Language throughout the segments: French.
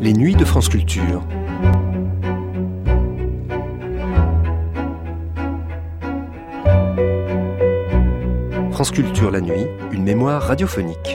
Les nuits de France Culture. France Culture la nuit, une mémoire radiophonique.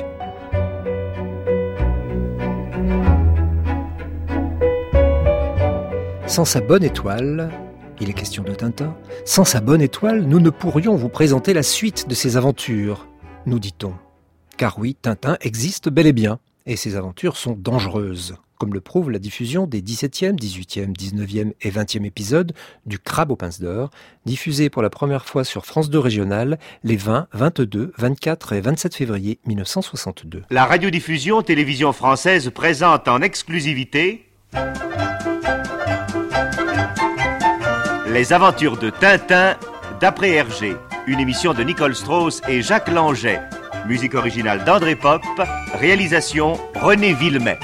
Sans sa bonne étoile, il est question de Tintin, sans sa bonne étoile, nous ne pourrions vous présenter la suite de ses aventures, nous dit-on. Car oui, Tintin existe bel et bien, et ses aventures sont dangereuses, comme le prouve la diffusion des 17e, 18e, 19e et 20e épisodes du Crabe aux pinces d'or, diffusés pour la première fois sur France 2 Régionale les 20, 22, 24 et 27 février 1962. La radiodiffusion télévision française présente en exclusivité Les aventures de Tintin d'après Hergé, une émission de Nicole Strauss et Jacques Langeais. Musique originale d'André Pop, réalisation René Villemet.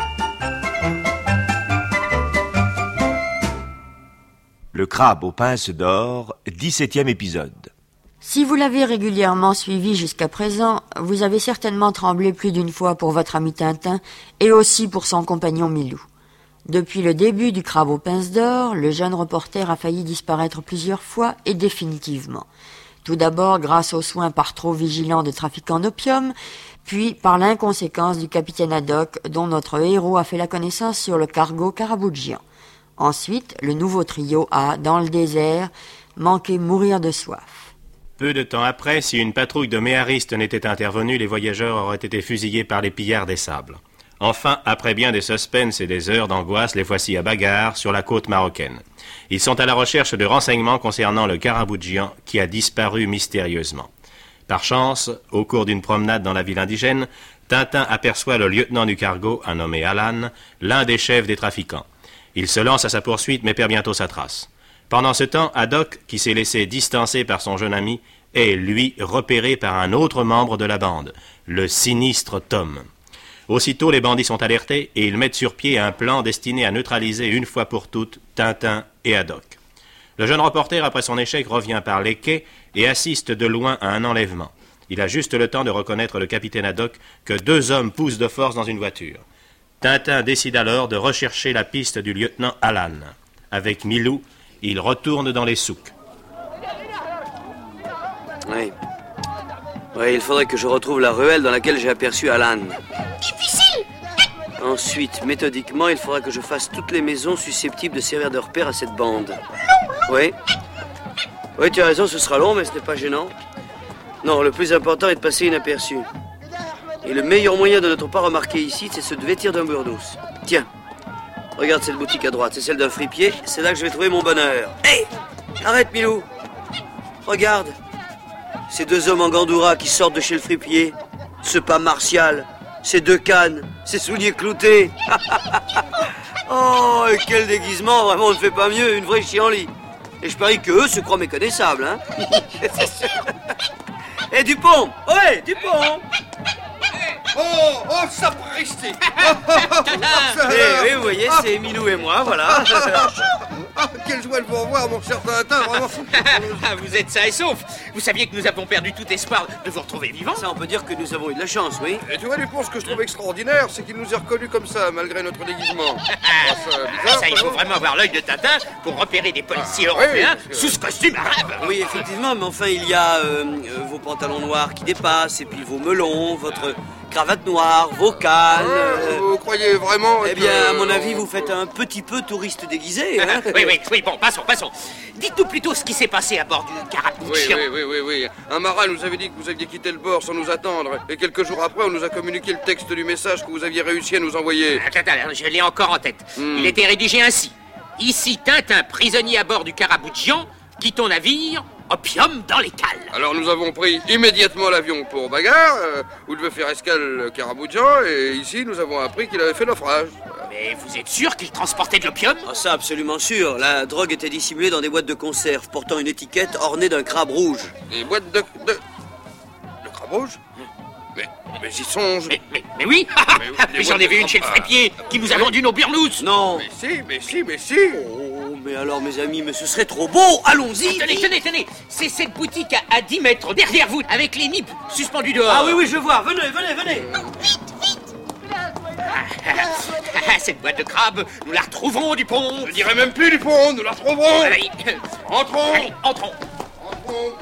Le Crabe aux pinces d'or, 17e épisode. Si vous l'avez régulièrement suivi jusqu'à présent, vous avez certainement tremblé plus d'une fois pour votre ami Tintin et aussi pour son compagnon Milou. Depuis le début du Crabe aux pinces d'or, le jeune reporter a failli disparaître plusieurs fois et définitivement. Tout d'abord grâce aux soins par trop vigilants de trafiquants d'opium, puis par l'inconséquence du capitaine Haddock dont notre héros a fait la connaissance sur le cargo Karaboudjian. Ensuite, le nouveau trio a, dans le désert, manqué mourir de soif. Peu de temps après, si une patrouille de méharistes n'était intervenue, les voyageurs auraient été fusillés par les pillards des sables. Enfin, après bien des suspens et des heures d'angoisse, les voici à bagarre sur la côte marocaine. Ils sont à la recherche de renseignements concernant le Karaboudjian qui a disparu mystérieusement. Par chance, au cours d'une promenade dans la ville indigène, Tintin aperçoit le lieutenant du cargo, un nommé Alan, l'un des chefs des trafiquants. Il se lance à sa poursuite mais perd bientôt sa trace. Pendant ce temps, Haddock, qui s'est laissé distancer par son jeune ami, est, lui, repéré par un autre membre de la bande, le sinistre Tom. Aussitôt, les bandits sont alertés et ils mettent sur pied un plan destiné à neutraliser une fois pour toutes Tintin et Haddock. Le jeune reporter, après son échec, revient par les quais et assiste de loin à un enlèvement. Il a juste le temps de reconnaître le capitaine Haddock que deux hommes poussent de force dans une voiture. Tintin décide alors de rechercher la piste du lieutenant Alan. Avec Milou, il retourne dans les souks. Oui, il faudrait que je retrouve la ruelle dans laquelle j'ai aperçu Alan. Difficile. Ensuite, méthodiquement, il faudra que je fasse toutes les maisons susceptibles de servir de repère à cette bande. Oui, tu as raison, ce sera long, mais ce n'est pas gênant. Non, le plus important est de passer inaperçu. Et le meilleur moyen de ne pas remarquer ici, c'est se vêtir d'un burdous. Tiens, regarde cette boutique à droite, c'est celle d'un fripier, c'est là que je vais trouver mon bonheur. Hé, arrête Milou. Regarde, ces deux hommes en gandoura qui sortent de chez le fripier, ce pas martial, ces deux cannes, ces souliers cloutés. Oh, et quel déguisement, vraiment on ne fait pas mieux, une vraie chienlit. Et je parie qu'eux se croient méconnaissables, hein. Et Dupont, ouais, Dupont. Oh, sapristi. Oui, vous voyez, c'est Milou et moi, voilà. Quelle joie de vous revoir, mon cher Tintin, vraiment. Vous êtes sain et sauf. Vous saviez que nous avons perdu tout espoir de vous retrouver vivant. Ça, on peut dire que nous avons eu de la chance, oui. Et tu vois, Dupont, ce que je trouve extraordinaire, c'est qu'il nous ait reconnus comme ça, malgré notre déguisement. Ça, il faut vraiment avoir l'œil de Tintin pour repérer des policiers européens sous ce costume arabe. Oui, effectivement, mais enfin, il y a vos pantalons noirs qui dépassent, et puis vos melons, votre cravate noire, vos cannes. Vous croyez vraiment Eh bien, à mon avis, vous faites un petit peu touriste déguisé, hein. Oui, bon, passons. Dites-nous plutôt ce qui s'est passé à bord du Karaboudjian. Oui. Un marin nous avait dit que vous aviez quitté le bord sans nous attendre. Et quelques jours après, on nous a communiqué le texte du message que vous aviez réussi à nous envoyer. Attends, je l'ai encore en tête. Il était rédigé ainsi. Ici, Tintin, prisonnier à bord du Karaboudjian, quitte ton navire, opium dans les cales. Alors nous avons pris immédiatement l'avion pour Bagarre, où devait faire escale Karaboudjian, et ici nous avons appris qu'il avait fait naufrage. Mais vous êtes sûr qu'il transportait de l'opium? Ah, ça, absolument sûr. La drogue était dissimulée dans des boîtes de conserve, portant une étiquette ornée d'un crabe rouge. Des boîtes de crabe rouge? Mais j'y songe. Mais oui. Mais j'en ai vu une chez le fripier qui nous a vendu nos burnous. Non. Mais si. Oh, mais alors, mes amis, mais ce serait trop beau. Allons-y. Tenez. C'est cette boutique à 10 mètres derrière vous, avec les nippes suspendues dehors. Ah oui, je vois. Venez. Vite. Cette boîte de crabe, nous la retrouverons, Dupont. Je dirais même plus, Dupont, nous la retrouverons. Allez, Entrons. allez, entrons. Entrons.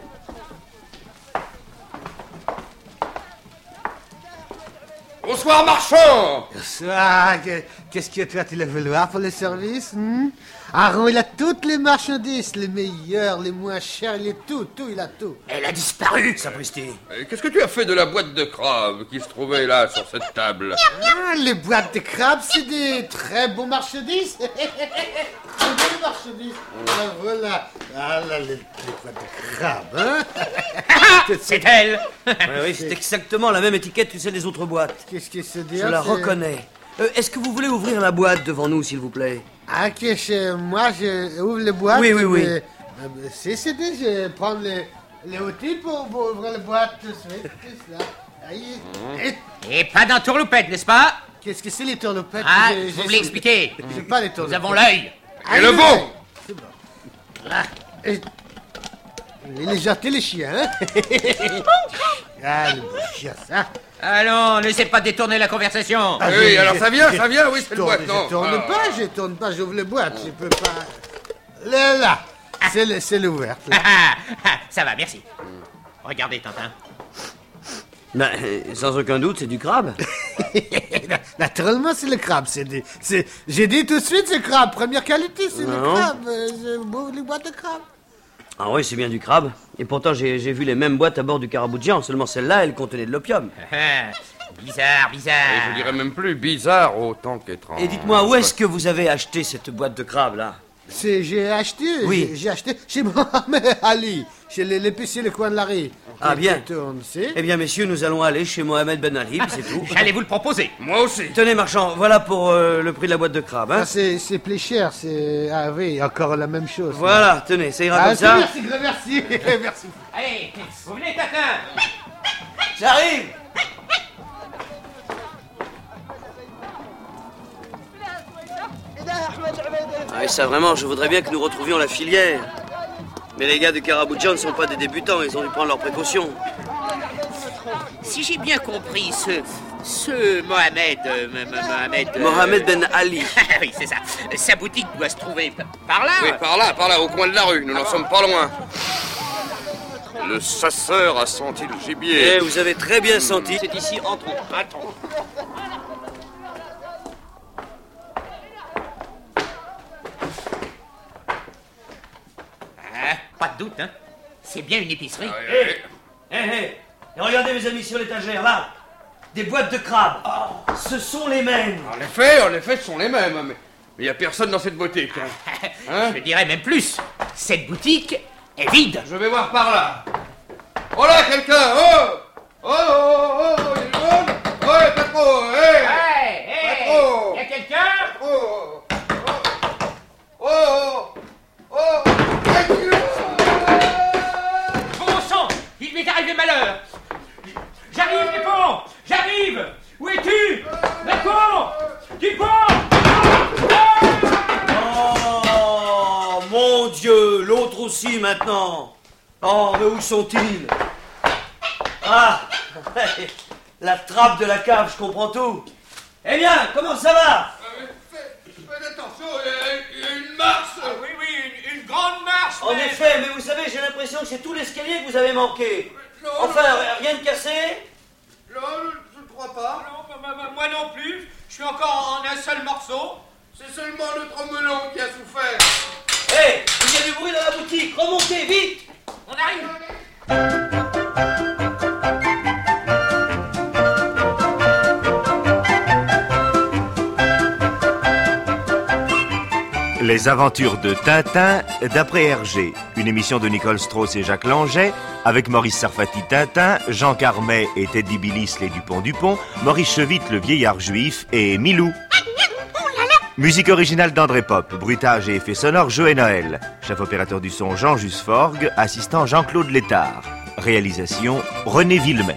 Bonsoir, marchand. Ah, qu'est-ce que toi tu le vouloir pour le service Aaron, il a toutes les marchandises, les meilleures, les moins chères, il a tout, il a tout. Elle a disparu, sapristi. Qu'est-ce que tu as fait de la boîte de crabe qui se trouvait là, sur cette table? Ah, les boîtes de crabes, c'est des très bons marchandises. Très bonnes marchandises. Ah, voilà. Ah là, les boîtes de crabes, hein. C'est elle. Oui, c'est exactement la même étiquette que celle des autres boîtes. Qu'est-ce que c'est Je la reconnais. Est-ce que vous voulez ouvrir la boîte devant nous, s'il vous plaît? Ah, que moi, je ouvre les boîtes. Oui. C'est dit, je prends les outils pour ouvrir les boîtes tout de suite. C'est ça. Aïe. Et pas d'un tourloupette, n'est-ce pas? Qu'est-ce que c'est les tourloupettes? Ah, vous voulez expliquer? J'ai pas les Nous tourloupettes. avons l'œil. Et le bon. C'est bon. Là. Il est gentil, les chiens, hein? Ah, le beau chien, ça. Allons, laissez pas détourner la conversation. Ah, Oui, alors ça vient, oui, c'est le boîte, non? Je tourne pas, j'ouvre les boîtes, je peux pas... Là, c'est l'ouverte. Ça va, merci. Regardez, Tintin. Ben, sans aucun doute, c'est du crabe. Naturellement, c'est le crabe. J'ai dit tout de suite, c'est crabe. Première qualité, c'est le Non. crabe. Je ouvre les boîtes de crabe. Ah oui, c'est bien du crabe. Et pourtant, j'ai vu les mêmes boîtes à bord du Caraboujian. Seulement celle-là, elle contenait de l'opium. Bizarre. Et je dirais même plus bizarre autant qu'étrange. Et dites-moi, où est-ce que vous avez acheté cette boîte de crabe, là? J'ai acheté. Oui. J'ai acheté chez Mohamed Ali, chez l'épicier le coin de la rue. Ah, bien. Tourne, c'est. Eh bien, messieurs, nous allons aller chez Mohamed Ben Ali, puis c'est tout. J'allais vous le proposer. Moi aussi. Tenez, marchand, voilà pour le prix de la boîte de crabe, hein? Ah, c'est plus cher, c'est... Ah oui, encore la même chose. Voilà, tenez, ça ira Ah, comme ça. merci, grand merci. Merci. Allez, vous venez, Tintin. J'arrive. Ah, et ça, vraiment, je voudrais bien que nous retrouvions la filière. Mais les gars du Caraboujian ne sont pas des débutants, ils ont dû prendre leurs précautions. Si j'ai bien compris, ce Mohamed... Mohamed Ben Ali. Oui, c'est ça. Sa boutique doit se trouver par là. Oui, par là, au coin de la rue. Nous n'en sommes pas loin. Le chasseur a senti le gibier. Eh, vous avez très bien senti. C'est ici, entrons. Attends. Pas de doute, hein. C'est bien une épicerie. Et regardez, mes amis, sur l'étagère, là. Des boîtes de crabes. Ce sont les mêmes. En effet, ce sont les mêmes. Mais il n'y a personne dans cette boutique. Hein? Je dirais même plus. Cette boutique est vide. Je vais voir par là. Oh là, quelqu'un. Oh, il est jaune. Oh, pas trop. Y a quelqu'un? Bon sang, il m'est arrivé malheur. J'arrive, Dupont. J'arrive. Où es-tu? D'accord. Dupont. Oh, mon Dieu, l'autre aussi maintenant. Oh, mais où sont-ils? Ah, la trappe de la cave, je comprends tout. Eh bien, comment ça va? Faites attention, il y a une marche. Oui, une grande marche. En effet, mais vous savez, j'ai l'impression que c'est tout l'escalier que vous avez manqué. Non, Enfin, rien de cassé? Non, je ne crois pas. Non, moi non plus. Je suis encore en un seul morceau. C'est seulement le trommelon qui a souffert. Hé, il y a du bruit dans la boutique, remontez, vite! On arrive. Les aventures de Tintin d'après Hergé, une émission de Nicole Strauss et Jacques Langeais, avec Maurice Sarfati Tintin, Jean Carmet et Teddy Billis les Dupont-Dupont, Maurice Chevitte le vieillard juif et Milou. Musique originale d'André Pop, bruitage et effets sonores Joël Noël, chef opérateur du son Jean Jusforgue, assistant Jean-Claude Létard, réalisation René Villemet.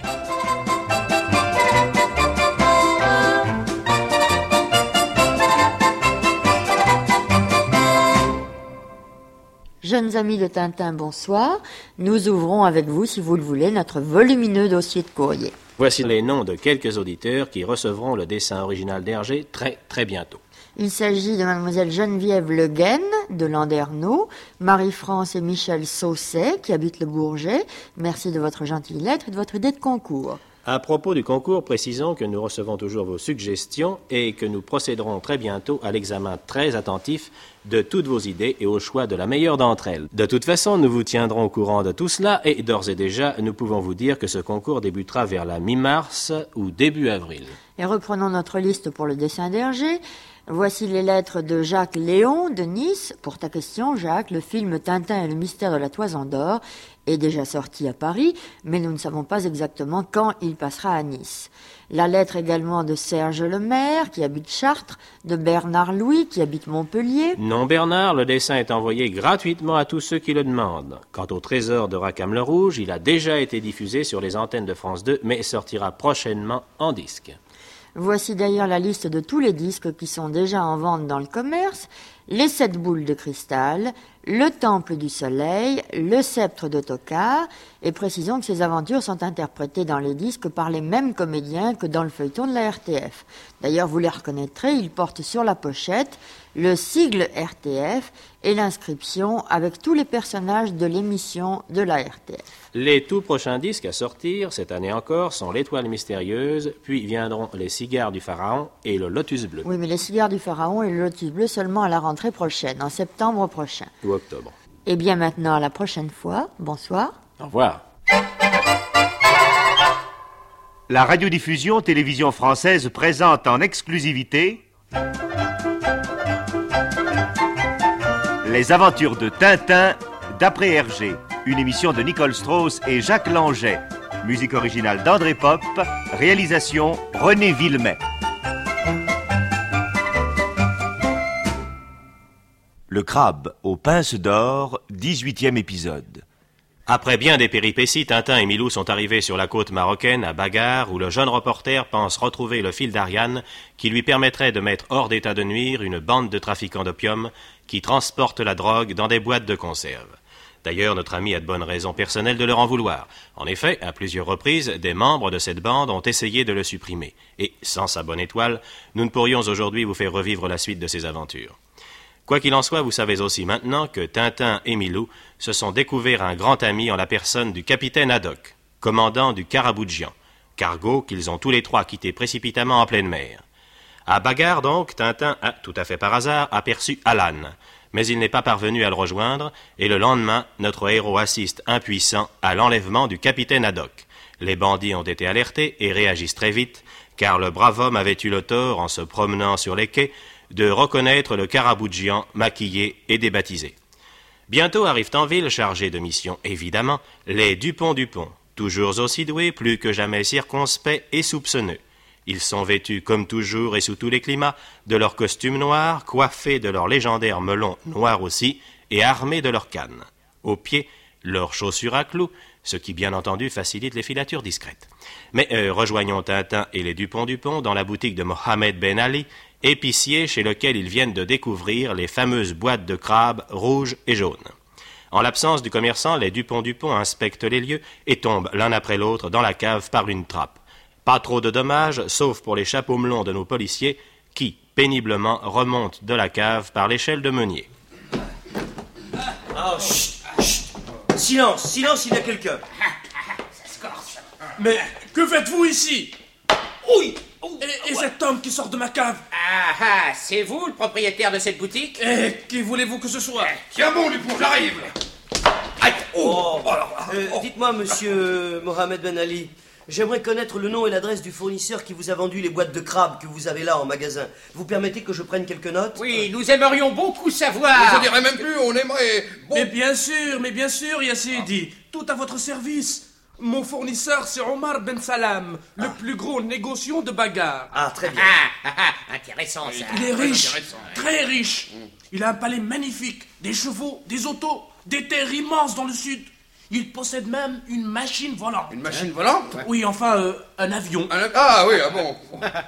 Jeunes amis de Tintin, bonsoir. Nous ouvrons avec vous, si vous le voulez, notre volumineux dossier de courrier. Voici les noms de quelques auditeurs qui recevront le dessin original d'Hergé très très bientôt. Il s'agit de mademoiselle Geneviève Le Guen, de Landerneau, Marie-France et Michel Sausset, qui habitent le Bourget. Merci de votre gentille lettre et de votre idée de concours. À propos du concours, précisons que nous recevons toujours vos suggestions et que nous procéderons très bientôt à l'examen très attentif de toutes vos idées et au choix de la meilleure d'entre elles. De toute façon, nous vous tiendrons au courant de tout cela et d'ores et déjà, nous pouvons vous dire que ce concours débutera vers la mi-mars ou début avril. Et reprenons notre liste pour le dessin d'Hergé. Voici les lettres de Jacques Léon de Nice. Pour ta question, Jacques, le film Tintin et le mystère de la Toison d'Or est déjà sorti à Paris, mais nous ne savons pas exactement quand il passera à Nice. La lettre également de Serge Lemaire, qui habite Chartres, de Bernard Louis, qui habite Montpellier. Non, Bernard, le dessin est envoyé gratuitement à tous ceux qui le demandent. Quant au trésor de Rackham-le-Rouge, il a déjà été diffusé sur les antennes de France 2, mais sortira prochainement en disque. Voici d'ailleurs la liste de tous les disques qui sont déjà en vente dans le commerce. Les 7 boules de cristal, le temple du soleil, le sceptre de Tocard, et précisons que ces aventures sont interprétées dans les disques par les mêmes comédiens que dans le feuilleton de la RTF. D'ailleurs, vous les reconnaîtrez, ils portent sur la pochette le sigle RTF et l'inscription avec tous les personnages de l'émission de la RTF. Les tout prochains disques à sortir, cette année encore, sont l'Étoile mystérieuse, puis viendront les Cigares du Pharaon et le Lotus bleu. Oui, mais les Cigares du Pharaon et le Lotus bleu seulement à la rentrée prochaine, en septembre prochain. Ou octobre. Et bien maintenant, à la prochaine fois. Bonsoir. Au revoir. La radiodiffusion télévision française présente en exclusivité Les aventures de Tintin d'après Hergé, une émission de Nicole Strauss et Jacques Langeais. Musique originale d'André Pop, réalisation René Villemet. Le crabe aux pinces d'or, 18e épisode. Après bien des péripéties, Tintin et Milou sont arrivés sur la côte marocaine, à Bagarre, où le jeune reporter pense retrouver le fil d'Ariane qui lui permettrait de mettre hors d'état de nuire une bande de trafiquants d'opium qui transportent la drogue dans des boîtes de conserve. D'ailleurs, notre ami a de bonnes raisons personnelles de leur en vouloir. En effet, à plusieurs reprises, des membres de cette bande ont essayé de le supprimer. Et, sans sa bonne étoile, nous ne pourrions aujourd'hui vous faire revivre la suite de ces aventures. Quoi qu'il en soit, vous savez aussi maintenant que Tintin et Milou se sont découverts un grand ami en la personne du capitaine Haddock, commandant du Caraboudjian, cargo qu'ils ont tous les trois quitté précipitamment en pleine mer. À Bagarre donc, Tintin a, tout à fait par hasard, aperçu Alan, mais il n'est pas parvenu à le rejoindre, et le lendemain, notre héros assiste impuissant à l'enlèvement du capitaine Haddock. Les bandits ont été alertés et réagissent très vite, car le brave homme avait eu le tort, en se promenant sur les quais, de reconnaître le Caraboudjian maquillé et débaptisé. Bientôt arrivent en ville, chargés de mission évidemment, les Dupont-Dupont, toujours aussi doués, plus que jamais circonspects et soupçonneux. Ils sont vêtus comme toujours et sous tous les climats de leurs costumes noirs, coiffés de leurs légendaires melons noirs aussi et armés de leurs cannes. Aux pieds, leurs chaussures à clous, ce qui bien entendu facilite les filatures discrètes. Mais rejoignons Tintin et les Dupont-Dupont dans la boutique de Mohamed Ben Ali, épicier chez lequel ils viennent de découvrir les fameuses boîtes de crabes rouges et jaunes. En l'absence du commerçant, les Dupont-Dupont inspectent les lieux et tombent l'un après l'autre dans la cave par une trappe. Pas trop de dommages, sauf pour les chapeaux melons de nos policiers qui, péniblement, remontent de la cave par l'échelle de meunier. Oh, chut, chut. Silence, silence, il y a quelqu'un. Ça se corse. Mais que faites-vous ici? Oui. Et cet homme qui sort de ma cave? Ah, c'est vous le propriétaire de cette boutique? Qui voulez-vous que ce soit? Tiens bon, Dupont, j'arrive. Aïe. Dites-moi, monsieur Mohamed Ben Ali, j'aimerais connaître le nom et l'adresse du fournisseur qui vous a vendu les boîtes de crabes que vous avez là en magasin. Vous permettez que je prenne quelques notes? Oui, nous aimerions beaucoup savoir. Je dirais même plus, on aimerait... Bon... Mais bien sûr, Yassidi, tout à votre service. Mon fournisseur, c'est Omar Ben Salam, le plus gros négociant de Bagarre. Ah, très bien. Intéressant ça. Il est riche, très riche. Il a un palais magnifique, des chevaux, des autos, des terres immenses dans le sud. Il possède même une machine volante. Une machine volante? Oui, enfin, un avion. Ah oui, ah bon.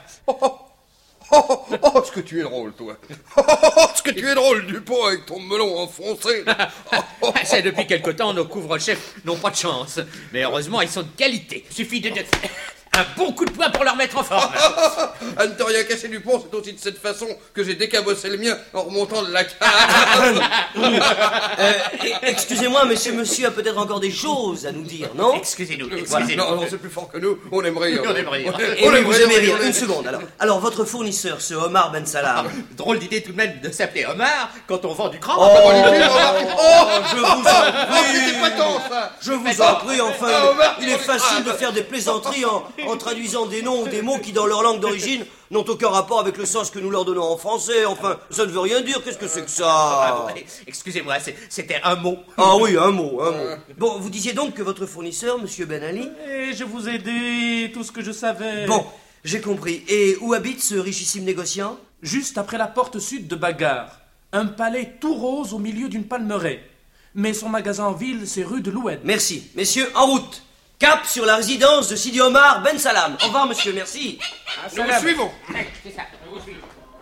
Oh, ce que tu es drôle, toi. Ce que tu es drôle, Dupont, avec ton melon enfoncé. C'est depuis quelque temps, nos couvre-chefs n'ont pas de chance. Mais heureusement, ils sont de qualité. Suffit de... Un bon coup de poing pour leur mettre en forme. À ne te rien casser du pont, c'est aussi de cette façon que j'ai décabossé le mien en remontant de la cave. Excusez-moi, monsieur a peut-être encore des choses à nous dire, non? Excusez-nous. Non, c'est plus fort que nous, on aimerait rire. On aimerait rire. Et oui, vous aimez rire. Une seconde, alors votre fournisseur, ce Omar Ben Salam... Drôle d'idée tout de même de s'appeler Omar quand on vend du crabe. Je vous en prie. C'était pas tant, ça. Je vous en prie, enfin, il est facile de faire des plaisanteries en traduisant des noms ou des mots qui, dans leur langue d'origine, n'ont aucun rapport avec le sens que nous leur donnons en français. Enfin, ça ne veut rien dire. Qu'est-ce que c'est que ça? Excusez-moi, c'était un mot. Ah oui, un mot. Bon, vous disiez donc que votre fournisseur, monsieur Ben Ali... Et je vous ai dit tout ce que je savais. Bon, j'ai compris. Et où habite ce richissime négociant? Juste après la porte sud de Bagarre. Un palais tout rose au milieu d'une palmeraie. Mais son magasin en ville, c'est rue de l'Oued. Merci. Messieurs, en route. Cap sur la résidence de Sidi Omar Ben Salam. Au revoir, monsieur, merci. Nous vous suivons. C'est ça, nous vous suivons.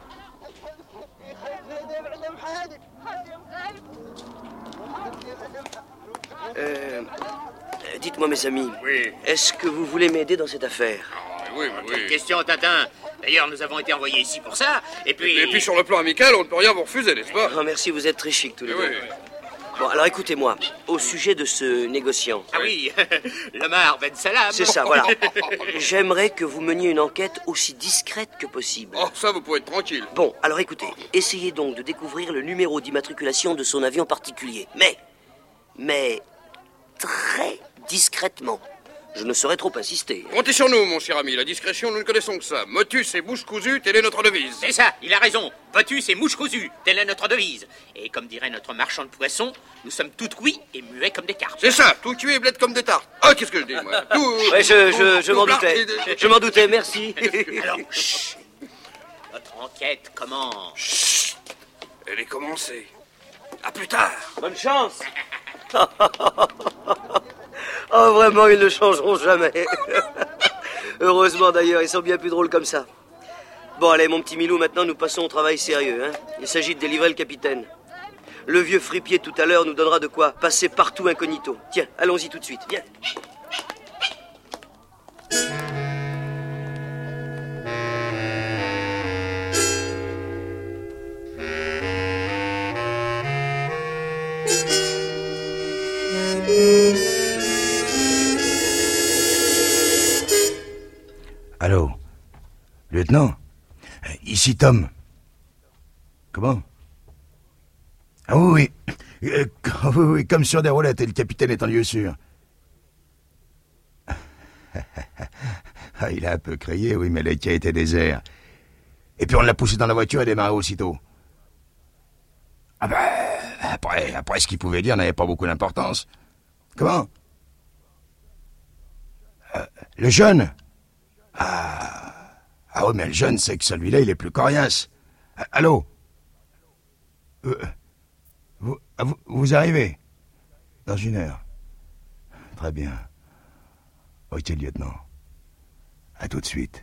Dites-moi, mes amis, Oui. est-ce que vous voulez m'aider dans cette affaire? Oui. Question, Tintin. D'ailleurs, nous avons été envoyés ici pour ça. Et puis sur le plan amical, on ne peut rien vous refuser, n'est-ce pas? Ah, merci, vous êtes très chic tous les deux. Oui. Bon, alors écoutez-moi, au sujet de ce négociant... Ah oui, l'Omar Ben Salam. C'est ça, voilà. J'aimerais que vous meniez une enquête aussi discrète que possible. Oh, ça, vous pouvez être tranquille. Bon, alors écoutez, essayez donc de découvrir le numéro d'immatriculation de son avion particulier. Mais très discrètement. Je ne saurais trop insister. Comptez sur nous, mon cher ami. La discrétion, nous ne connaissons que ça. Motus et bouche cousue, telle est notre devise. C'est ça, il a raison. Motus et mouche cousue, telle est notre devise. Et comme dirait notre marchand de poissons, nous sommes tout ouïes et muets comme des cartes. C'est ça, tout cuit et bled comme des tartes. Ah, qu'est-ce que je dis, moi? Ouais, je m'en doutais. Je m'en doutais, merci. Alors, chut. Notre enquête commence. Chut. Elle est commencée. À plus tard. Bonne chance. Oh, vraiment, ils ne changeront jamais. Heureusement, d'ailleurs, ils sont bien plus drôles comme ça. Bon, allez, mon petit Milou, maintenant, nous passons au travail sérieux. Hein. Il s'agit de délivrer le capitaine. Le vieux fripier, tout à l'heure, nous donnera de quoi passer partout incognito. Tiens, allons-y tout de suite. Viens. Allô? Lieutenant? Ici Tom. Comment? Ah oui. Oui, comme sur des roulettes, et le capitaine est en lieu sûr. Ah, il a un peu crié, oui, mais le quai était désert. Et puis on l'a poussé dans la voiture et démarré aussitôt. Ah ben, après ce qu'il pouvait dire n'avait pas beaucoup d'importance. Comment? Le jeune? Ah oui, mais le jeune, c'est que celui-là, il est plus coriace. Allô? Vous arrivez? Dans 1 heure. Très bien. Ok, lieutenant. À tout de suite.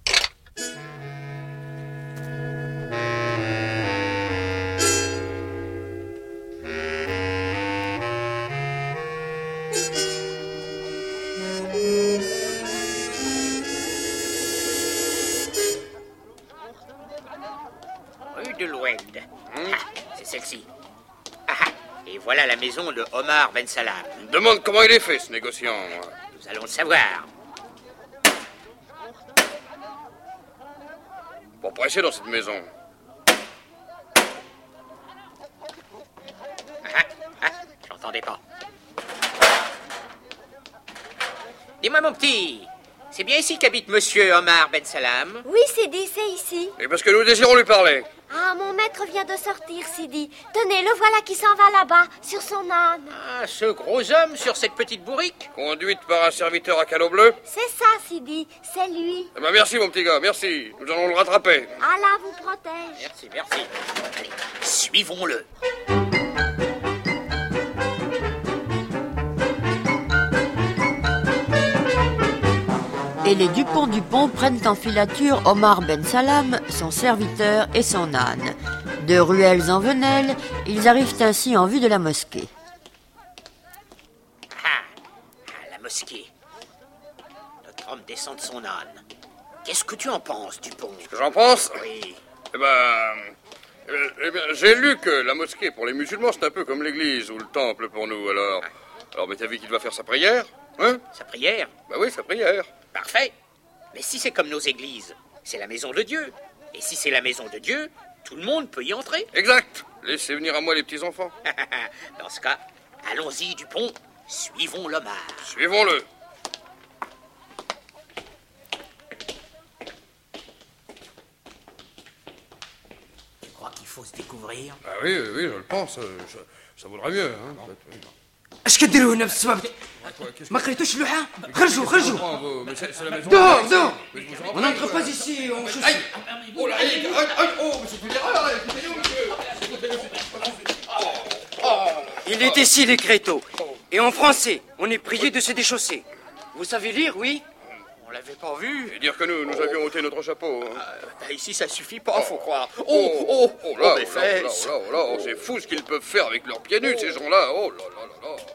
Rue de l'Oued. C'est celle-ci. Et voilà la maison de Omar Ben Salam. Je me demande comment il est fait, ce négociant. Nous allons le savoir. Pour presser dans cette maison. J'entendais pas. Dis-moi, mon petit, c'est bien ici qu'habite monsieur Omar Ben Salam? Oui, Sidi, c'est ici. Et parce que nous désirons lui parler. Ah, mon maître vient de sortir, Sidi. Tenez, le voilà qui s'en va là-bas, sur son âne. Ah, ce gros homme sur cette petite bourrique? Conduite par un serviteur à calot bleu. C'est ça, Sidi, c'est lui. Eh ben merci, mon petit gars, merci. Nous allons le rattraper. Allah vous protège. Merci, merci. Allez, suivons-le. Et les Dupont prennent en filature Omar Ben Salam, son serviteur et son âne. De ruelles en venelles, ils arrivent ainsi en vue de la mosquée. La mosquée. Notre homme descendre son âne. Qu'est-ce que tu en penses, Dupont? Ce que j'en pense? Oui. Eh bien, j'ai lu que la mosquée pour les musulmans, c'est un peu comme l'église ou le temple pour nous, alors... Alors, mais t'as vu qu'il doit faire sa prière, hein? Sa prière? Bah oui, sa prière. Parfait. Mais si c'est comme nos églises, c'est la maison de Dieu. Et si c'est la maison de Dieu, tout le monde peut y entrer. Exact. Laissez venir à moi les petits-enfants. Dans ce cas, allons-y, Dupont. Suivons l'Omar. Suivons-le. Tu crois qu'il faut se découvrir? Ah oui, je le pense. Ça vaudra mieux, hein. اش كديروا هنا بالسبب؟ ما قريتوش اللوحة؟ خرجوا دور On n'entre pas ici, on chaussée. Oh là, mais c'est une erreur, Il est ici les créteaux. Et en français, on est prié de se déchausser. Vous savez lire, oui? On l'avait pas vu. Et dire que nous avions ôté notre chapeau. Ici, ça suffit pas, faut croire. Mes fesses. C'est fou ce qu'ils peuvent faire avec leurs pieds nus, ces gens-là. Oh là là là là.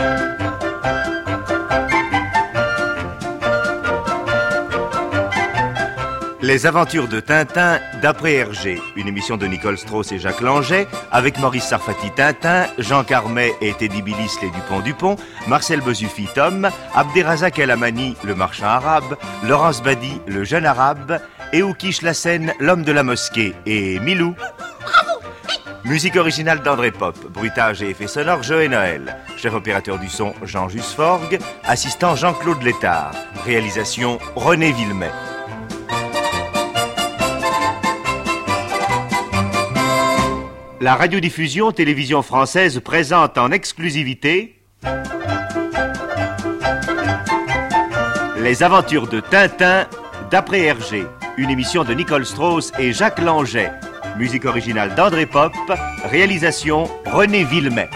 Les aventures de Tintin d'après Hergé, une émission de Nicole Strauss et Jacques Langeais, avec Maurice Sarfati Tintin, Jean Carmet et Teddy Billis les Dupont, Marcel Bezufi Tom, Abderrazak El Amani, le marchand arabe, Laurence Badi, le jeune arabe, et Oukish Lassen, l'homme de la mosquée, et Milou. Musique originale d'André Pop, bruitage et effets sonores Joël Noël, chef opérateur du son Jean Jusforgue, assistant Jean-Claude Létard, réalisation René Villemet. La radiodiffusion télévision française présente en exclusivité Les aventures de Tintin d'après Hergé, une émission de Nicole Strauss et Jacques Langeais. Musique originale d'André Pop, réalisation René Villemet.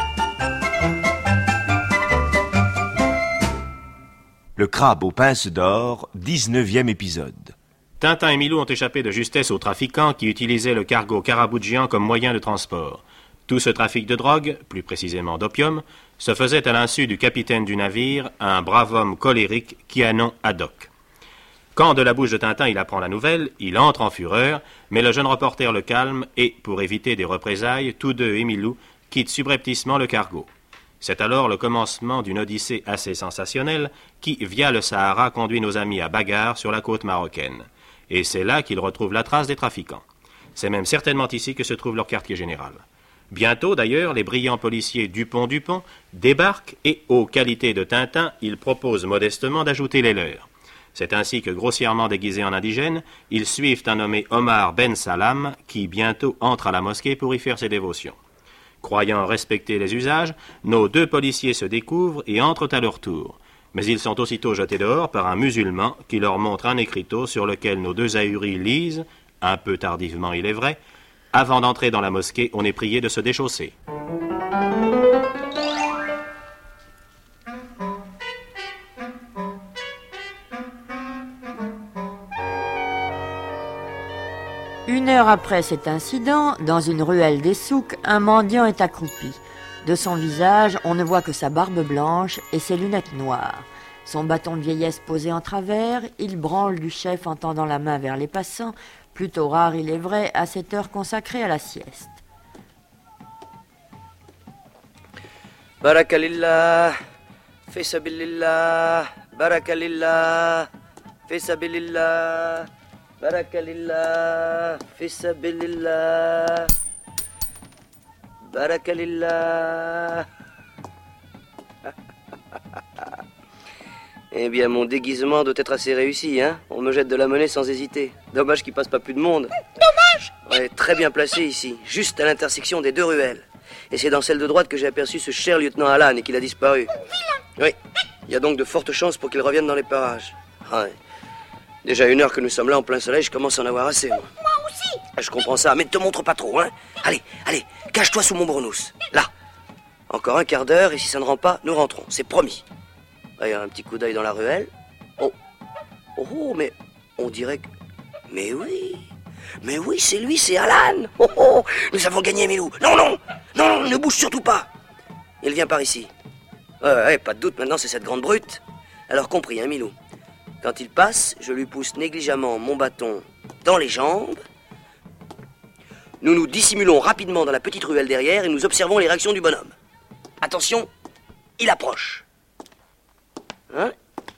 Le crabe aux pinces d'or, 19e épisode. Tintin et Milou ont échappé de justesse aux trafiquants qui utilisaient le cargo Karaboudjian comme moyen de transport. Tout ce trafic de drogue, plus précisément d'opium, se faisait à l'insu du capitaine du navire, un brave homme colérique qui a nom Haddock. Quand de la bouche de Tintin il apprend la nouvelle, il entre en fureur, mais le jeune reporter le calme et, pour éviter des représailles, tous deux et Milou quittent subrepticement le cargo. C'est alors le commencement d'une odyssée assez sensationnelle qui, via le Sahara, conduit nos amis à Bagarre sur la côte marocaine. Et c'est là qu'ils retrouvent la trace des trafiquants. C'est même certainement ici que se trouve leur quartier général. Bientôt, d'ailleurs, les brillants policiers Dupont débarquent et, aux qualités de Tintin, ils proposent modestement d'ajouter les leurs. C'est ainsi que, grossièrement déguisés en indigènes, ils suivent un nommé Omar Ben Salam, qui bientôt entre à la mosquée pour y faire ses dévotions. Croyant respecter les usages, nos deux policiers se découvrent et entrent à leur tour. Mais ils sont aussitôt jetés dehors par un musulman qui leur montre un écriteau sur lequel nos deux ahuris lisent, un peu tardivement il est vrai, « Avant d'entrer dans la mosquée, on est prié de se déchausser ». Une heure après cet incident, dans une ruelle des souks, un mendiant est accroupi. De son visage, on ne voit que sa barbe blanche et ses lunettes noires. Son bâton de vieillesse posé en travers, il branle du chef en tendant la main vers les passants, plutôt rare il est vrai à cette heure consacrée à la sieste. Barakalillah, Fisabilillah, Barakalillah, Fisabilillah, Barakalillah, Fisabilillah. Barakalillah. Eh bien, mon déguisement doit être assez réussi, hein? On me jette de la monnaie sans hésiter. Dommage qu'il passe pas plus de monde. Dommage! Ouais, très bien placé ici, juste à l'intersection des deux ruelles. Et c'est dans celle de droite que j'ai aperçu ce cher lieutenant Alan et qu'il a disparu. Vilain! Oui, il y a donc de fortes chances pour qu'il revienne dans les parages. Ouais. Déjà 1 heure que nous sommes là en plein soleil, je commence à en avoir assez, moi. Moi aussi! Je comprends ça, mais ne te montre pas trop, hein? Allez, cache-toi sous mon bournous. Là. Encore 1 quart d'heure, et si ça ne rend pas, nous rentrons, c'est promis. D'ailleurs, un petit coup d'œil dans la ruelle. Oh, mais on dirait que... Mais oui, c'est lui, c'est Alan. Oh, nous avons gagné, Milou. Non, ne bouge surtout pas. Il vient par ici. Ouais, pas de doute, maintenant c'est cette grande brute. Alors compris, hein, Milou. Quand il passe, je lui pousse négligemment mon bâton dans les jambes. Nous nous dissimulons rapidement dans la petite ruelle derrière et nous observons les réactions du bonhomme. Attention, il approche. Hein?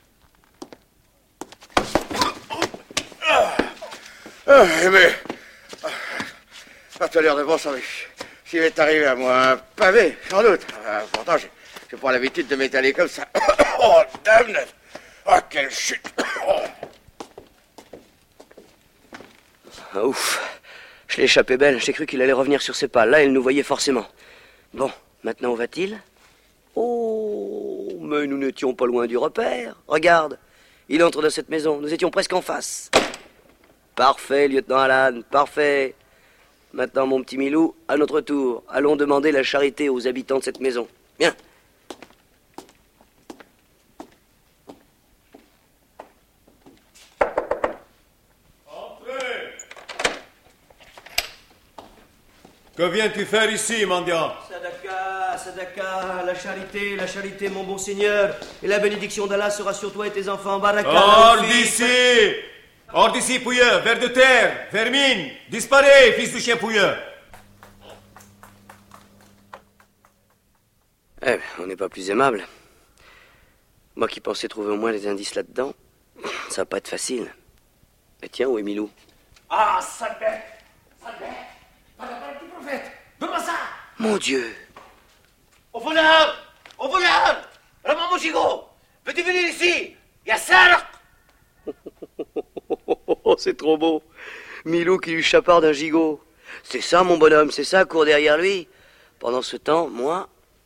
Mais... t'as l'air de bon sang, s'il est arrivé à moi un pavé, sans doute. Pourtant, j'ai pas l'habitude de m'étaler comme ça. Oh, damn! Oh, quelle chute! Ah, ouf. Je l'ai échappé belle. J'ai cru qu'il allait revenir sur ses pas. Là, il nous voyait forcément. Bon, maintenant, où va-t-il? Oh, mais nous n'étions pas loin du repère. Regarde, il entre dans cette maison. Nous étions presque en face. Parfait, lieutenant Alan, parfait. Maintenant, mon petit Milou, à notre tour, allons demander la charité aux habitants de cette maison. Viens. Entrez. Que viens-tu faire ici, mendiant? Sadaka, Sadaka, la charité, mon bon Seigneur. Et la bénédiction d'Allah sera sur toi et tes enfants. Baraka. Hors d'ici! Hors d'ici, pouilleux, vers de terre, vermine, disparais, fils du chien pouilleux. Eh, on n'est pas plus aimable. Moi qui pensais trouver au moins des indices là-dedans, ça va pas être facile. Mais tiens, où est Milou? Ah, Sadek, par la parole du prophète, Bemassa. Mon Dieu. Au voleur, Ramon Mochigo, veux-tu venir ici? Yassar. Oh, c'est trop beau. Milou qui lui chaparde un gigot. C'est ça, mon bonhomme, c'est ça, court derrière lui. Pendant ce temps, moi...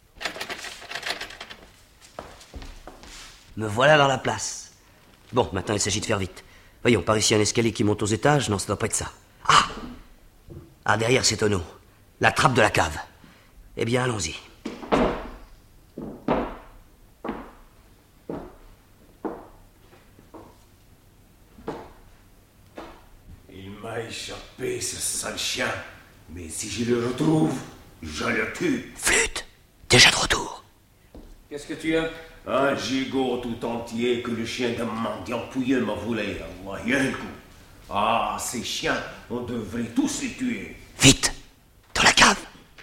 me voilà dans la place. Bon, maintenant, il s'agit de faire vite. Voyons, par ici, un escalier qui monte aux étages. Non, ça doit pas être ça. Ah, derrière ces tonneaux. La trappe de la cave. Eh bien, allons-y. Il m'a échappé, ce sale chien. Mais si je le retrouve, je le tue. Flûte, déjà de retour. Qu'est-ce que tu as? Un gigot tout entier que le chien de mendiant pouilleux m'a volé. Rien le coup. Ah, ces chiens, on devrait tous les tuer. Vite, dans la cave.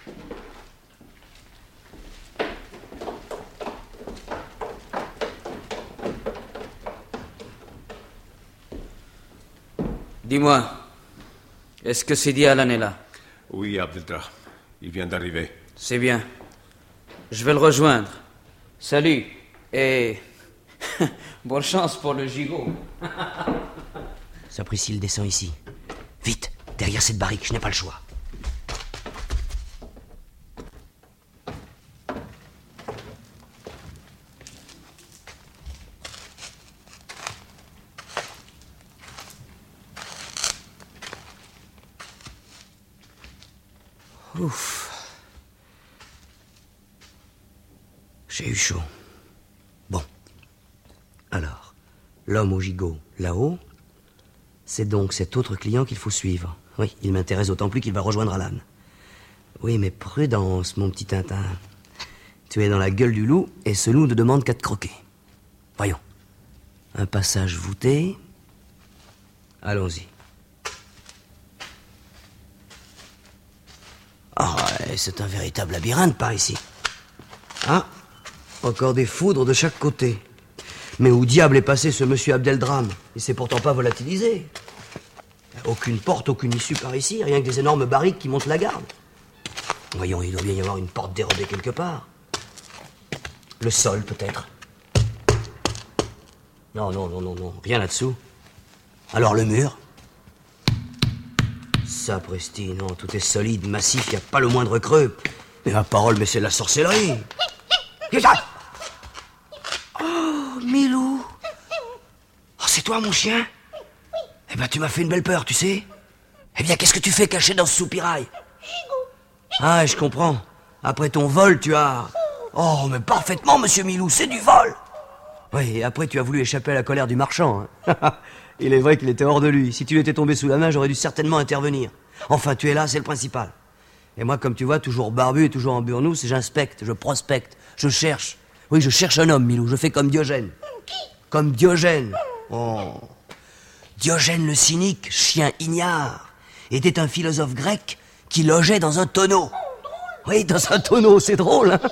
Dis-moi, est-ce que Sidi Alan est là? Oui, Abdeldrah. Il vient d'arriver. C'est bien. Je vais le rejoindre. Salut. Et... bonne chance pour le gigot. Sapristi, il descend ici. Vite, derrière cette barrique, je n'ai pas le choix. Ouf. J'ai eu chaud. Bon. Alors, l'homme au gigot, là-haut, c'est donc cet autre client qu'il faut suivre. Oui, il m'intéresse d'autant plus qu'il va rejoindre Alan. Oui, mais prudence, mon petit Tintin. Tu es dans la gueule du loup, et ce loup ne demande qu'à te croquer. Voyons. Un passage voûté. Allons-y. Ah, ouais, c'est un véritable labyrinthe par ici. Ah, encore des foudres de chaque côté. Mais où diable est passé ce monsieur Abdeldram? Il s'est pourtant pas volatilisé. Aucune porte, aucune issue par ici, rien que des énormes barriques qui montent la garde. Voyons, il doit bien y avoir une porte dérobée quelque part. Le sol, peut-être. Non, rien là-dessous. Alors le mur? Sapristi, non, tout est solide, massif, il n'y a pas le moindre creux. Mais ma parole, mais c'est de la sorcellerie. Oh, Milou. Oh, c'est toi, mon chien? Eh ben, tu m'as fait une belle peur, tu sais. Eh bien, qu'est-ce que tu fais caché dans ce soupirail? Ah, je comprends. Après ton vol, tu as... Oh, mais parfaitement, monsieur Milou, c'est du vol. Oui, et après, tu as voulu échapper à la colère du marchand. Hein. Il est vrai qu'il était hors de lui. Si tu lui étais tombé sous la main, j'aurais dû certainement intervenir. Enfin, tu es là, c'est le principal. Et moi, comme tu vois, toujours barbu et toujours en burnous, j'inspecte, je prospecte, je cherche. Oui, je cherche un homme, Milou, je fais comme Diogène. Comme Diogène. Oh. Diogène le cynique, chien ignare, était un philosophe grec qui logeait dans un tonneau. Oui, dans un tonneau, c'est drôle, hein.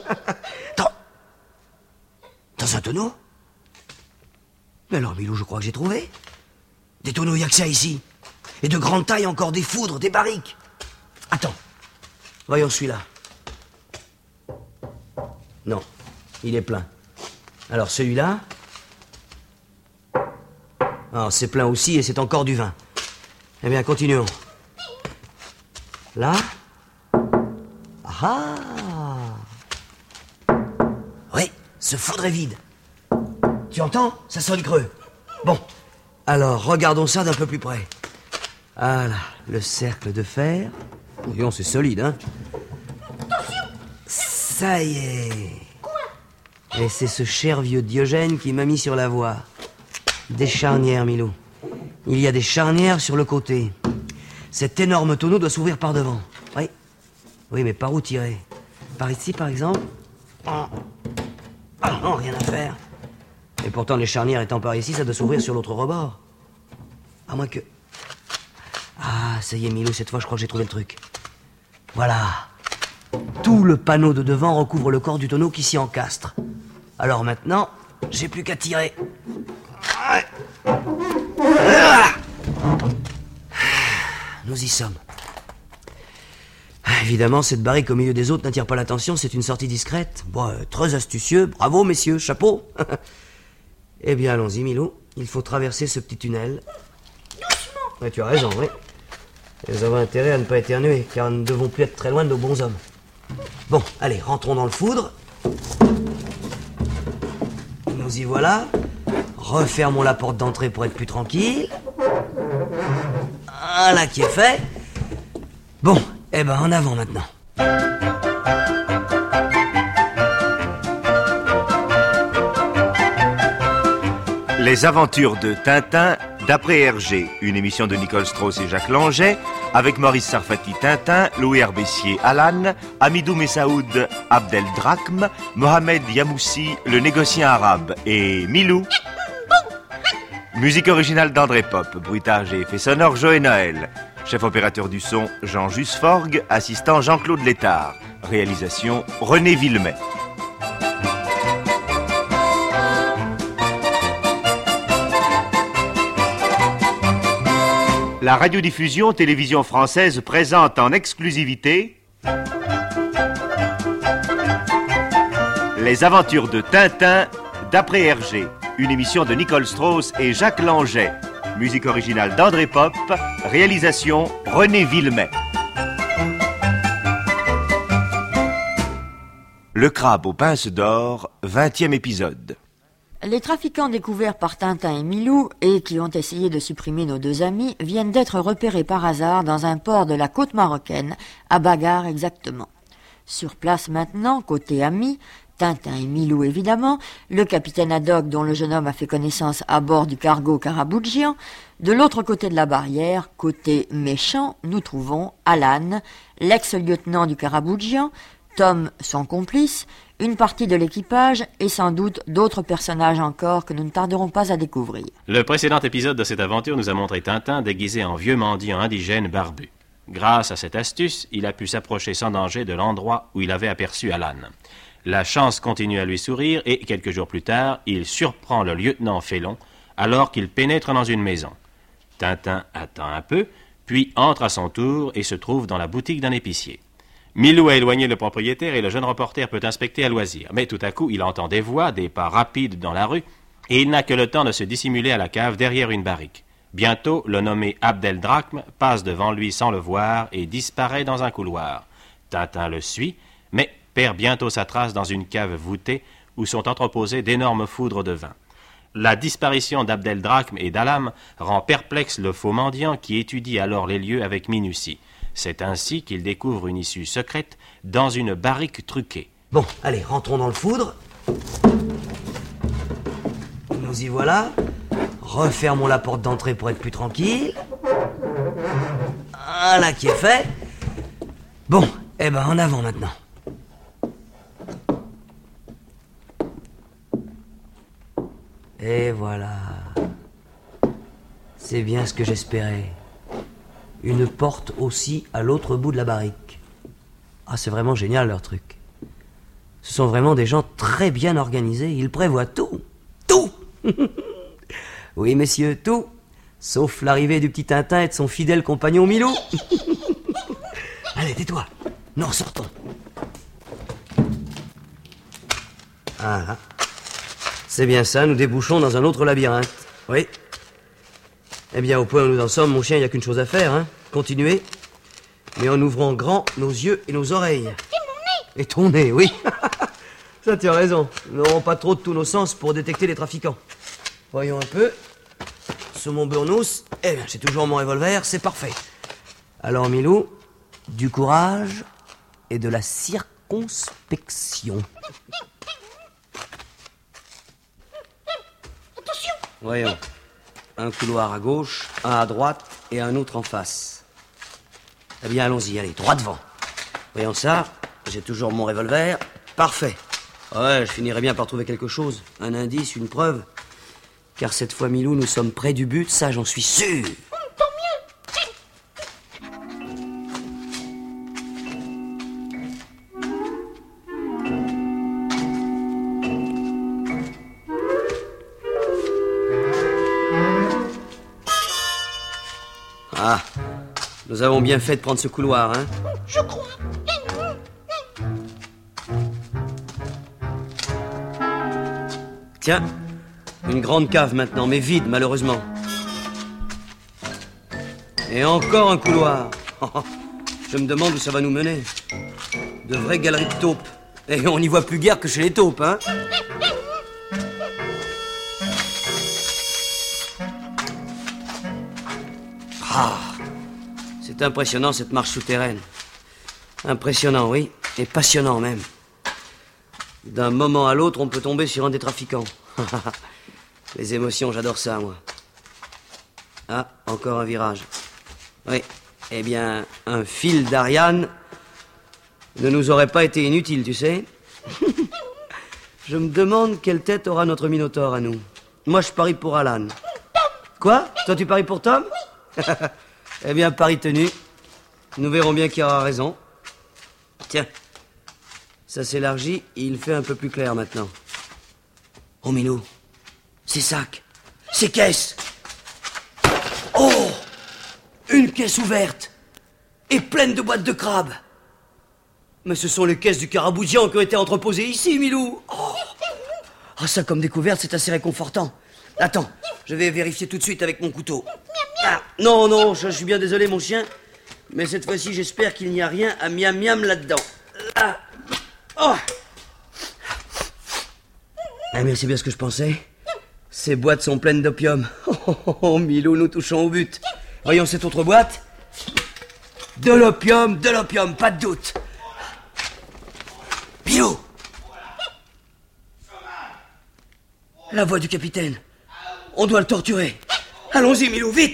Dans un tonneau? Mais alors, Milou, je crois que j'ai trouvé. Des tonneaux, il n'y a que ça ici. Et de grande taille, encore des foudres, des barriques. Attends. Voyons celui-là. Non, il est plein. Alors celui-là... Ah, c'est plein aussi et c'est encore du vin. Eh bien, continuons. Là... Ah! Oui, ce foudre est vide. Tu entends? Ça sonne creux. Bon, alors regardons ça d'un peu plus près. Voilà, le cercle de fer. Voyons, c'est solide, hein? Ça y est. Et c'est ce cher vieux Diogène qui m'a mis sur la voie. Des charnières, Milou. Il y a des charnières sur le côté. Cet énorme tonneau doit s'ouvrir par devant. Oui. Oui, mais par où tirer? Par ici, par exemple? Ah non, rien à faire. Et pourtant, les charnières étant par ici, ça doit s'ouvrir sur l'autre rebord. À moins que... Ah, ça y est, Milou, cette fois, je crois que j'ai trouvé le truc. Voilà. Tout le panneau de devant recouvre le corps du tonneau qui s'y encastre. Alors maintenant, j'ai plus qu'à tirer. Nous y sommes. Évidemment, cette barrique au milieu des autres n'attire pas l'attention, c'est une sortie discrète. Bon, très astucieux, bravo messieurs, chapeau. Eh bien, allons-y, Milou. Il faut traverser ce petit tunnel. Doucement. Ouais, tu as raison, oui. Nous avons intérêt à ne pas éternuer, car nous ne devons plus être très loin de nos bons hommes. Bon, allez, rentrons dans le foudre. Nous y voilà. Refermons la porte d'entrée pour être plus tranquille. Voilà qui est fait. Bon, eh ben en avant maintenant. Les aventures de Tintin d'après Hergé, une émission de Nicole Strauss et Jacques Langeais, avec Maurice Sarfati Tintin, Louis Herbessier Alan, Amidou Messaoud Abdeldrachme, Mohamed Yamoussi le négociant arabe et Milou. Musique originale d'André Pop, bruitage et effets sonores Joël Noël. Chef opérateur du son Jean Jusforgue, assistant Jean-Claude Létard. Réalisation René Villemet. La radiodiffusion télévision française présente en exclusivité Les aventures de Tintin d'après Hergé, une émission de Nicole Strauss et Jacques Langeais. Musique originale d'André Pop, réalisation René Villemet. Le crabe aux pinces d'or, 20e épisode. Les trafiquants découverts par Tintin et Milou, et qui ont essayé de supprimer nos deux amis, viennent d'être repérés par hasard dans un port de la côte marocaine, à Bagarre exactement. Sur place maintenant, côté amis, Tintin et Milou évidemment, le capitaine Haddock dont le jeune homme a fait connaissance à bord du cargo Karaboudjian. De l'autre côté de la barrière, côté méchant, nous trouvons Alan, l'ex-lieutenant du Karaboudjian, Tom, son complice, une partie de l'équipage et sans doute d'autres personnages encore que nous ne tarderons pas à découvrir. Le précédent épisode de cette aventure nous a montré Tintin déguisé en vieux mendiant indigène barbu. Grâce à cette astuce, il a pu s'approcher sans danger de l'endroit où il avait aperçu Alan. La chance continue à lui sourire et, quelques jours plus tard, il surprend le lieutenant Félon alors qu'il pénètre dans une maison. Tintin attend un peu, puis entre à son tour et se trouve dans la boutique d'un épicier. Milou a éloigné le propriétaire et le jeune reporter peut inspecter à loisir. Mais tout à coup, il entend des voix, des pas rapides dans la rue, et il n'a que le temps de se dissimuler à la cave derrière une barrique. Bientôt, le nommé Abdeldrachme passe devant lui sans le voir et disparaît dans un couloir. Tintin le suit, mais perd bientôt sa trace dans une cave voûtée où sont entreposées d'énormes foudres de vin. La disparition d'Abdeldrachme et d'Alam rend perplexe le faux mendiant qui étudie alors les lieux avec minutie. C'est ainsi qu'il découvre une issue secrète dans une barrique truquée. Bon, allez, rentrons dans le foudre. Nous y voilà. Refermons la porte d'entrée pour être plus tranquille. Voilà qui est fait. Bon, eh ben en avant maintenant. Et voilà. C'est bien ce que j'espérais. Une porte aussi à l'autre bout de la barrique. Ah, c'est vraiment génial leur truc. Ce sont vraiment des gens très bien organisés. Ils prévoient tout. Tout. Oui, messieurs, tout. Sauf l'arrivée du petit Tintin et de son fidèle compagnon Milou. Allez, tais-toi. Nous sortons. Ah, c'est bien ça, nous débouchons dans un autre labyrinthe. Oui. Eh bien, au point où nous en sommes, mon chien, il n'y a qu'une chose à faire, hein. Continuer. Mais en ouvrant grand nos yeux et nos oreilles. Et ton nez, oui. Ça, tu as raison. Nous n'aurons pas trop de tous nos sens pour détecter les trafiquants. Voyons un peu. Sous mon burnous, eh bien, j'ai toujours mon revolver, c'est parfait. Alors, Milou, du courage et de la circonspection. Attention. Voyons. Un couloir à gauche, un à droite et un autre en face. Eh bien, allons-y, allez, droit devant. Voyons ça, j'ai toujours mon revolver. Parfait. Ouais, je finirai bien par trouver quelque chose. Un indice, une preuve. Car cette fois, Milou, nous sommes près du but, ça j'en suis sûr. Tant mieux. Ah, nous avons bien fait de prendre ce couloir, hein. Je crois. Tiens, une grande cave maintenant, mais vide, malheureusement. Et encore un couloir. Je me demande où ça va nous mener. De vraies galeries de taupes. Et on n'y voit plus guère que chez les taupes, hein. Ah, c'est impressionnant cette marche souterraine. Impressionnant, oui, et passionnant même. D'un moment à l'autre, on peut tomber sur un des trafiquants. Les émotions, j'adore ça, moi. Ah, encore un virage. Oui, eh bien, un fil d'Ariane ne nous aurait pas été inutile, tu sais. Je me demande quelle tête aura notre Minotaure à nous. Moi, je parie pour Alan. Quoi? Toi, tu paries pour Tom? Eh bien, pari tenu. Nous verrons bien qui aura raison. Tiens, ça s'élargit et il fait un peu plus clair maintenant. Oh, Milou, ces sacs, ces caisses. Oh, une caisse ouverte et pleine de boîtes de crabes. Mais ce sont les caisses du Caraboudian qui ont été entreposées ici, Milou. Oh, ça, comme découverte, c'est assez réconfortant. Attends, je vais vérifier tout de suite avec mon couteau. Ah, non, je suis bien désolé, mon chien. Mais cette fois-ci, j'espère qu'il n'y a rien à miam-miam là-dedans. Là. Oh. Ah, mais c'est bien ce que je pensais. Ces boîtes sont pleines d'opium. Oh, Milou, nous touchons au but. Voyons cette autre boîte. De l'opium, pas de doute. Milou. La voix du capitaine. On doit le torturer. Allons-y, Milou, vite.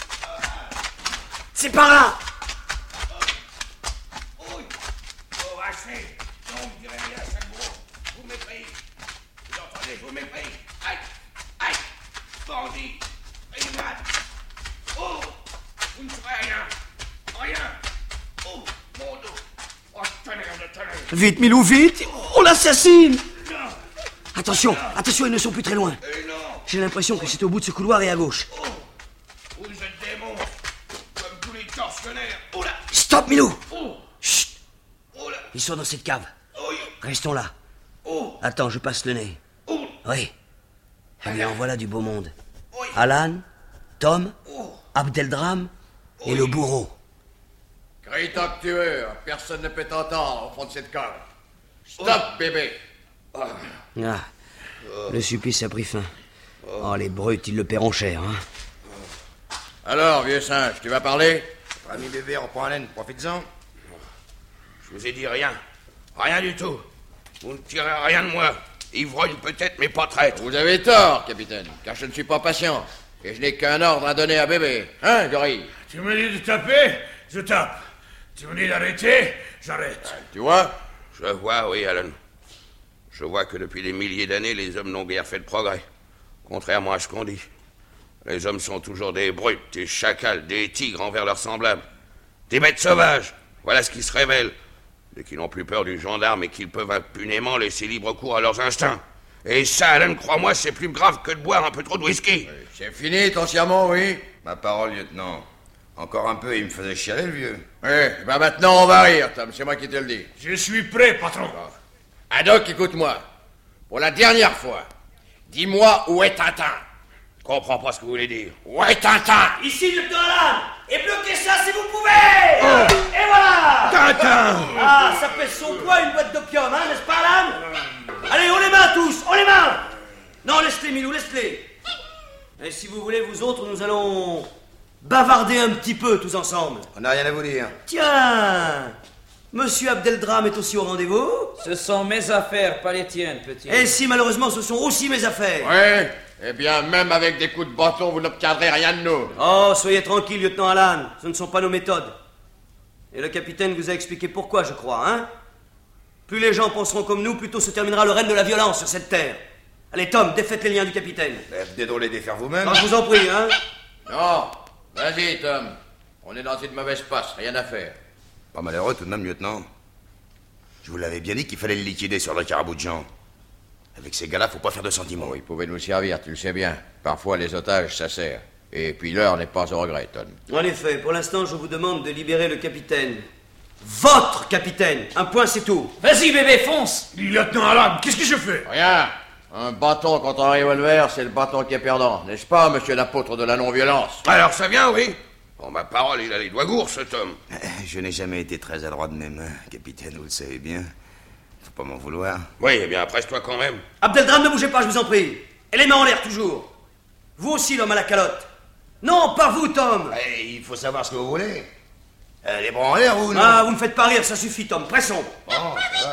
C'est par là. Vite, Milou, vite. On l'assassine. Attention, ils ne sont plus très loin. J'ai l'impression que c'est au bout de ce couloir et à gauche. Vous êtes des monstres, comme tous les tortionnaires. Stop, Milou. Chut. Ils sont dans cette cave. Restons là. Attends, je passe le nez. Oui. Eh bien, en voilà du beau monde. Alan, Tom, Abdeldram et le bourreau. Crie tant que tu veux, personne ne peut t'entendre au fond de cette cave. Stop, bébé. Ah, le supplice a pris fin. Oh, les brutes, ils le paieront cher, hein. Alors, vieux singe, tu vas parler? Ami bébé, reprends haleine, profites-en. Je vous ai dit rien. Rien du tout. Vous ne tirez rien de moi. Ivrogne peut-être, mais pas traître. Vous avez tort, capitaine, car je ne suis pas patient. Et je n'ai qu'un ordre à donner à bébé. Hein, gorille? Tu me dis de taper, je tape. Tu me dis d'arrêter, j'arrête. Tu vois? Je vois, oui, Alan. Je vois que depuis des milliers d'années, les hommes n'ont guère fait de progrès. Contrairement à ce qu'on dit. Les hommes sont toujours des brutes, des chacals, des tigres envers leurs semblables. Des bêtes sauvages. Voilà ce qui se révèle. Dès qu'ils n'ont plus peur du gendarme et qu'ils peuvent impunément laisser libre cours à leurs instincts. Et ça, Alan, crois-moi, c'est plus grave que de boire un peu trop de whisky. C'est fini ton serment, oui? Ma parole, lieutenant. Encore un peu, il me faisait chialer, le vieux. Oui, ben maintenant on va rire, Tom, c'est moi qui te le dis. Je suis prêt, patron. Haddock, écoute-moi. Pour la dernière fois, dis-moi où est Tintin. Je comprends pas ce que vous voulez dire. Où est Tintin? Ici, lieutenant Alan. Et bloquez ça si vous pouvez. Et voilà. Tintin. Ah, ça pèse son poids, une boîte d'opium, hein, n'est-ce pas, Alan? Allez, on les mains tous, on les mains. Non, laisse-les, Milou, laisse-les. Et si vous voulez, vous autres, nous allons bavarder un petit peu tous ensemble. On n'a rien à vous dire. Tiens, Monsieur Abdeldram est aussi au rendez-vous. Ce sont mes affaires, pas les tiennes, petit. Et si malheureusement ce sont aussi mes affaires. Oui, eh bien, même avec des coups de bâton, vous n'obtiendrez rien de nous. Oh, soyez tranquille, lieutenant Alan. Ce ne sont pas nos méthodes. Et le capitaine vous a expliqué pourquoi, je crois, hein? Plus les gens penseront comme nous, plus tôt se terminera le règne de la violence sur cette terre. Allez, Tom, défaites les liens du capitaine. Venez donc les défaire vous-même. Non, je vous en prie, hein? Non, vas-y, Tom. On est dans une mauvaise passe, rien à faire. Pas malheureux tout de même, lieutenant. Je vous l'avais bien dit qu'il fallait le liquider sur le Caraboudjan. Avec ces gars-là, faut pas faire de sentiments. Oh, ils pouvaient nous servir, tu le sais bien. Parfois, les otages, ça sert. Et puis l'heure n'est pas au regret, Tom. En effet, pour l'instant, je vous demande de libérer le capitaine. Votre capitaine. Un point, c'est tout. Vas-y, bébé, fonce. Lieutenant Alan, qu'est-ce que je fais? Rien. Un bâton contre un revolver, c'est le bâton qui est perdant. N'est-ce pas, monsieur l'apôtre de la non-violence? Alors ça vient, oui. Bon, ma parole, il a les doigts gourds, ce Tom. Je n'ai jamais été très adroit de mes mains, capitaine, vous le savez bien. Faut pas m'en vouloir. Oui, eh bien, presse-toi quand même. Abdeldram, ne bougez pas, je vous en prie. Et les mains en l'air, toujours. Vous aussi, l'homme à la calotte. Non, pas vous, Tom. Il faut savoir ce que vous voulez. Les bras en l'air ou non? Ah, vous me faites pas rire, ça suffit, Tom. Pressons. Bon, ça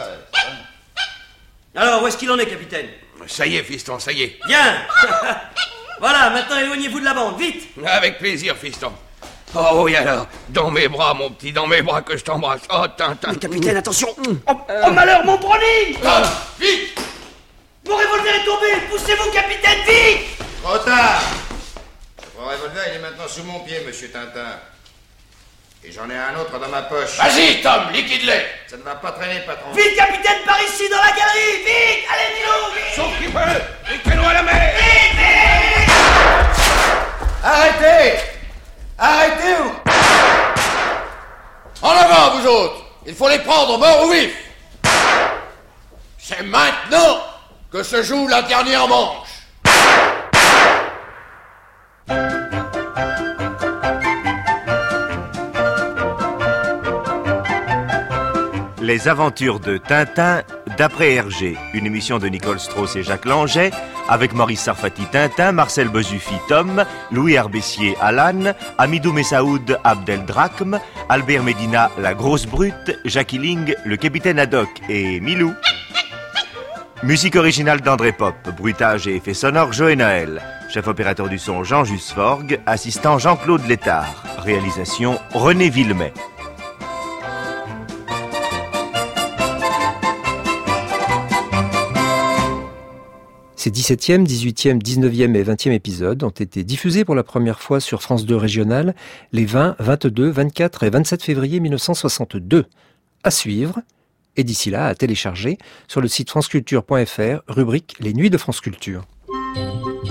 va. Alors, où est-ce qu'il en est, capitaine? Ça y est, fiston, ça y est. Bien. Voilà, maintenant éloignez-vous de la bande, vite. Avec plaisir, fiston. Oh oui, alors, dans mes bras, mon petit, dans mes bras que je t'embrasse. Oh, Tintin. Capitaine, attention. Oh, malheur, mon brownie. Vite. Mon revolver est tombé. Poussez-vous, capitaine, vite. Trop tard. Votre revolver, il est maintenant sous mon pied, monsieur Tintin. Et j'en ai un autre dans ma poche. Vas-y, Tom, liquide-les. Ça ne va pas traîner, patron. Vite, capitaine, par ici, dans la galerie. Vite. Allez, Milo, vite. Sauf qu'il peut. Liquide-nous à la mer. Vite, vite. Arrêtez. Arrêtez ou... En avant, vous autres. Il faut les prendre, morts ou vifs. C'est maintenant que se joue la dernière manche. Les aventures de Tintin d'après Hergé, une émission de Nicole Strauss et Jacques Langeais, avec Maurice Sarfati Tintin, Marcel Bezufi Tom, Louis Herbessier Alan, Amidou Messaoud Abdeldrakm, Albert Médina La Grosse Brute, Jackie Ling le Capitaine Haddock et Milou. Musique originale d'André Pop, bruitage et effets sonores Joël Naël, chef opérateur du son Jean Jusforgue, assistant Jean-Claude Létard, réalisation René Villemet. Ces 17e, 18e, 19e et 20e épisodes ont été diffusés pour la première fois sur France 2 Régional les 20, 22, 24 et 27 février 1962. À suivre, et d'ici là à télécharger sur le site franceculture.fr, rubrique Les Nuits de France Culture.